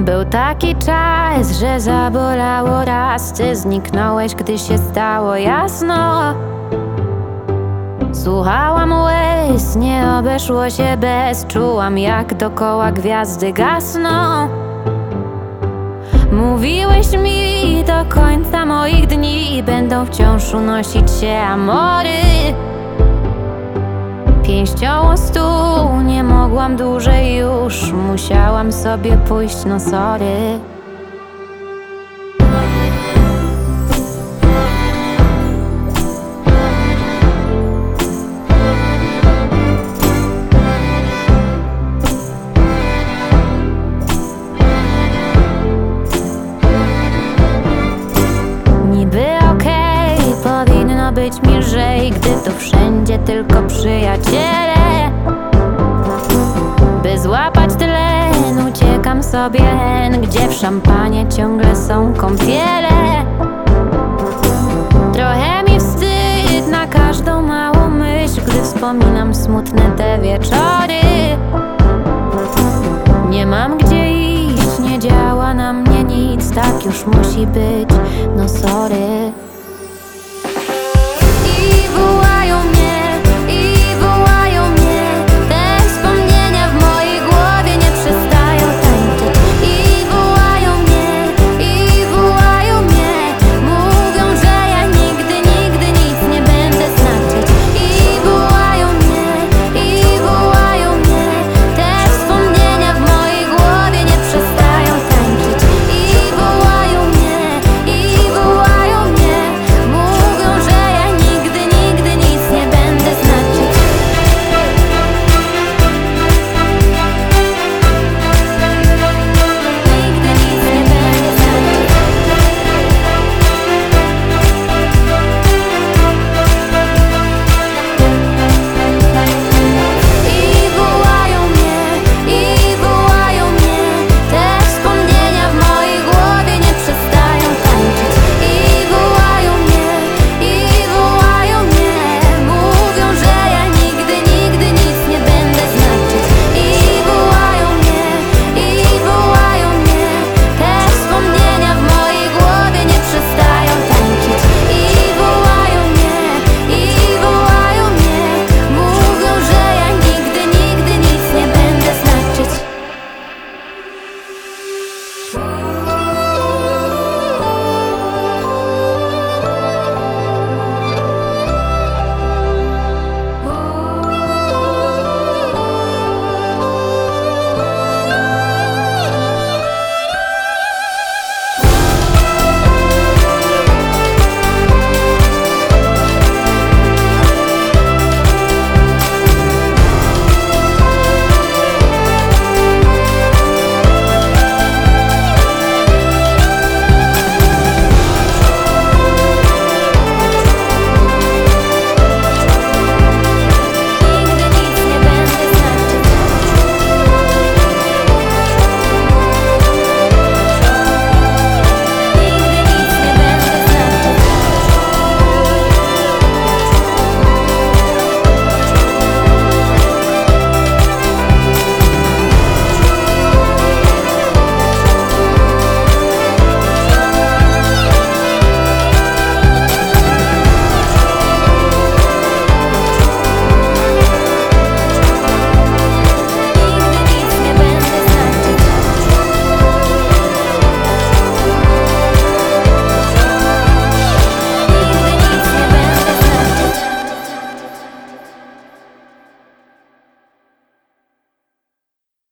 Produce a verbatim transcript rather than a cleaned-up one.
Był taki czas, że zabolało raz. Ty zniknąłeś, gdy się stało jasno. Słuchałam łez, nie obeszło się bez. Czułam, jak dokoła gwiazdy gasną. Mówiłeś mi, do końca moich dni będą wciąż unosić się amory. Pięścią o stół, nie mogłam dłużej już. Musiałam sobie pójść, no sorry. Niby okej, powinno być mi lżej, gdy tu wszędzie tylko przyjaciele. By złapać tlen, uciekam sobie hen, gdzie w szampanie ciągle są kąpiele. Trochę mi wstyd na każdą małą myśl, gdy wspominam smutne te wieczory. Nie mam gdzie iść, nie działa na mnie nic. Tak już musi być, no sorry.